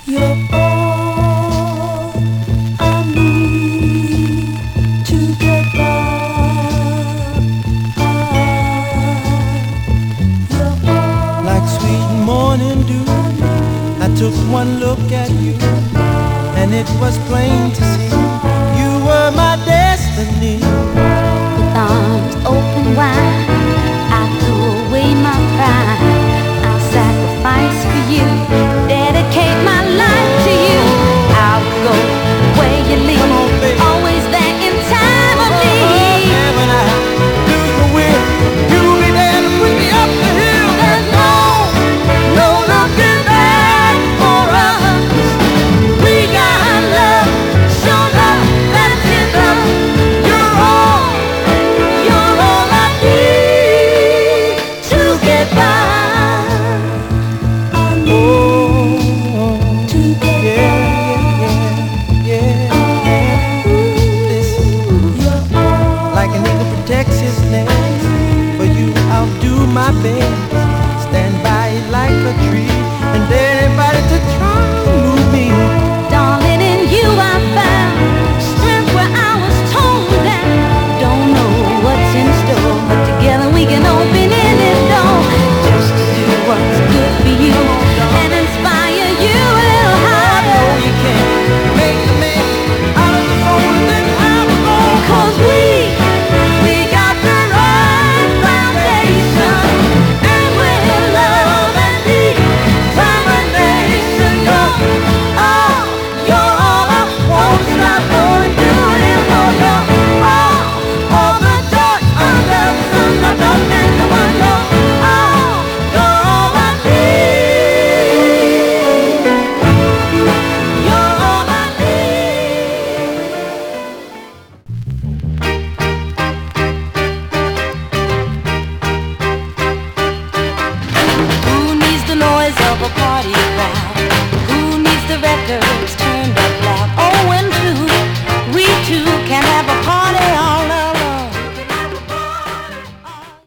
You're all I need to get by. You're all like sweet morning dew. I took one look at you, and it was plain to see you were my destiny. With arms open wide, I threw away my pride. I'll sacrifice for you.